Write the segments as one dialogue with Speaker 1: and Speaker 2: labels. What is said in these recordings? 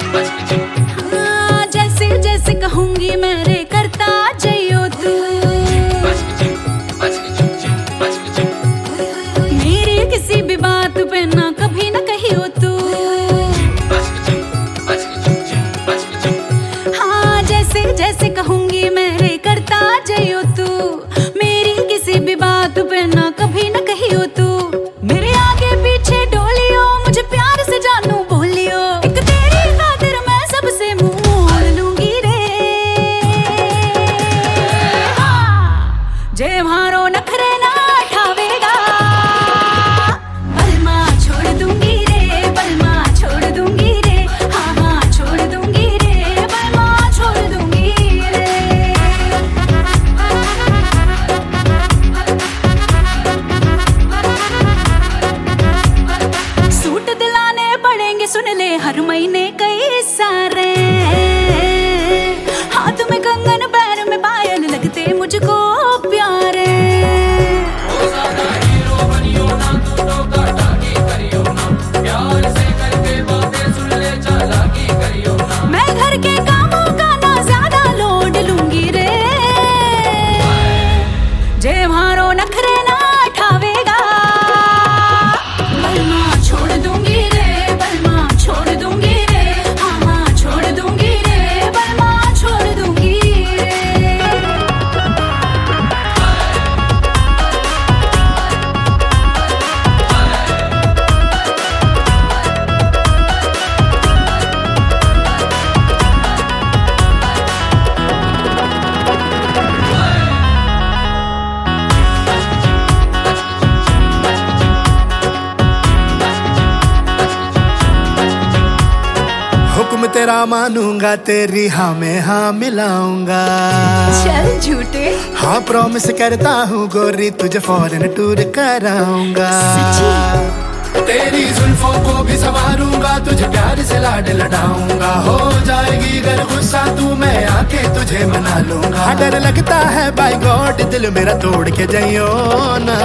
Speaker 1: जैसे जैसे कहूंगी मेरे करता जइयो तू, मेरी किसी भी बात पे ना कभी ना कहियो तू। हाँ जैसे जैसे कहूंगी मेरे करता जइयो तू, मेरी किसी भी बात पे ना कभी ना कहियो तू। मेरे आगे पीछे डोलियो, मुझे प्यार से जानू बोलियो, एक तेरी खातिर मैं सबसे मुंह मोड़ लूंगी रे। जे मारो नखरे ना ठावेगा, बलमा छोड़ दूंगी रे, बलमा छोड़ दूंगी रे। हाँ हाँ छोड़ दूंगी रे, बलमा छोड़ दूंगी रे। सूट दिलाने पड़ेंगे सुन ले हर महीने कई सारे, हाथ में कंगन पैर में पायल लगते मुझको प्यारे। मैं घर के कामों का ना ज्यादा लोड लूंगी रे, जे मारो नखरे ना ठावेगा, बलमा छोड़ दूंगी रे, बलमा छोड़ दूंगी रे। हाँ हाँ छोड़ दूंगी रे, बलमा छोड़ दूंगी रे।
Speaker 2: हुक्म तेरा मानूंगा, तेरी हाँ में हाँ मिलाऊंगा।
Speaker 1: चल झूठे।
Speaker 2: हाँ प्रॉमिस करता हूँ गोरी, तुझे फॉरेन टूर कराऊंगा। तेरी जुल्फों को भी संवारूंगा, तुझे प्यार से लाड लड़ाऊंगा। हो जाएगी अगर गुस्सा तू, मैं आके तुझे मना लूंगा। डर लगता है बाय गॉड, दिल मेरा तोड़ के जइयो ना,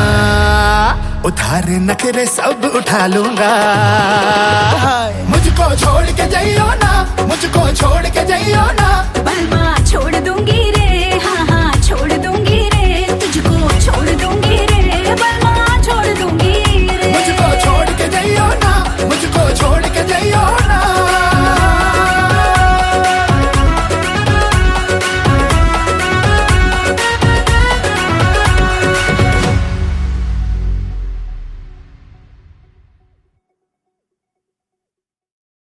Speaker 2: उधार नखरे सब उठा लूंगा। मुझको छोड़ के जइयो ना, मुझको छोड़ के जइयो ना।